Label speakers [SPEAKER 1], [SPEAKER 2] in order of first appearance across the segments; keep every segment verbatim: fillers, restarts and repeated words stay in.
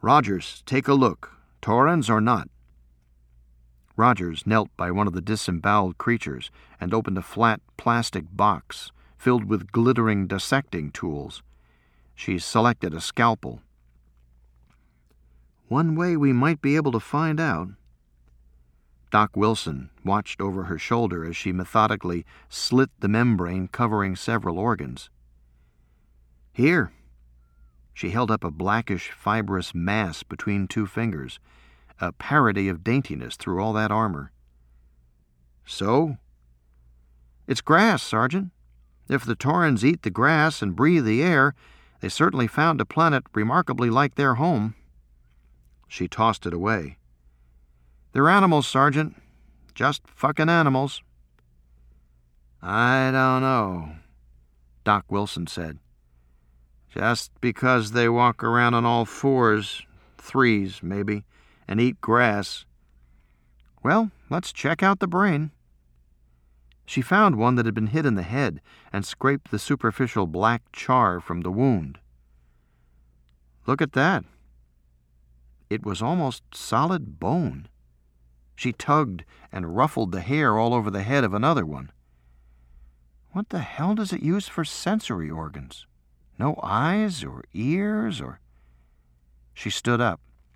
[SPEAKER 1] Rogers, take a look. Torrens or not?" Rogers knelt by one of the disemboweled creatures and opened a flat plastic box filled with glittering dissecting tools. She selected a scalpel. "One way we might be able to find out." Doc Wilson watched over her shoulder as she methodically slit the membrane covering several organs. "Here." She held up a blackish, fibrous mass between two fingers, a parody of daintiness through all that armor. "So?" "It's grass, Sergeant. If the Torrens eat the grass and breathe the air, they certainly found a planet remarkably like their home." She tossed it away. "They're animals, Sergeant. Just fucking animals." "I don't know," Doc Wilson said. "Just because they walk around on all fours, threes maybe, and eat grass." "Well, let's check out the brain." She found one that had been hit in the head and scraped the superficial black char from the wound. "Look at that." It was almost solid bone. She tugged and ruffled the hair all over the head of another one. "What the hell does it use for sensory organs? No eyes or ears or—" She stood up.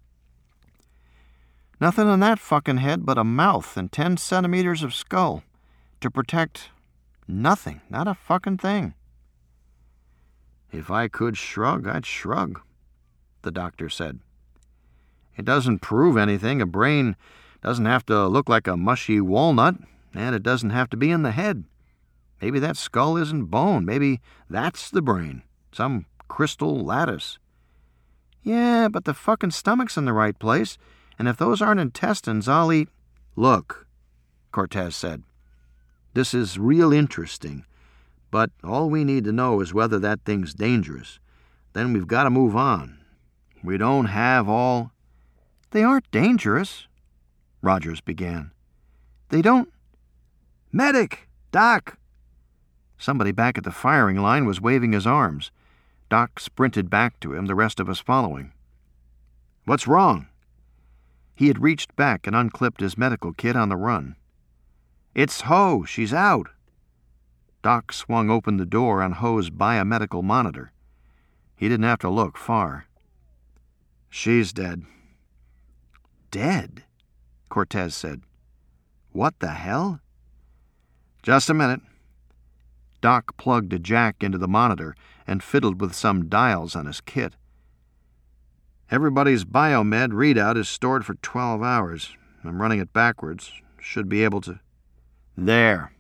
[SPEAKER 1] "Nothing in that fucking head but a mouth and ten centimeters of skull. To protect nothing, not a fucking thing." "If I could shrug, I'd shrug," the doctor said. "It doesn't prove anything. A brain doesn't have to look like a mushy walnut, and it doesn't have to be in the head. Maybe that skull isn't bone. Maybe that's the brain. Some crystal lattice." "Yeah, but the fucking stomach's in the right place, and if those aren't intestines, I'll eat—" "Look," Cortez said, "this is real interesting, but all we need to know is whether that thing's dangerous. Then we've got to move on. We don't have all—" "They aren't dangerous," Rogers began. "They don't—" "Medic! Doc!" Somebody back at the firing line was waving his arms. Doc sprinted back to him, the rest of us following. "What's wrong?" He had reached back and unclipped his medical kit on the run. "It's Ho. She's out." Doc swung open the door on Ho's biomedical monitor. He didn't have to look far. "She's dead." "Dead?" Cortez said. "What the hell?" "Just a minute." Doc plugged a jack into the monitor and fiddled with some dials on his kit. "Everybody's biomed readout is stored for twelve hours. I'm running it backwards. Should be able to—" "There."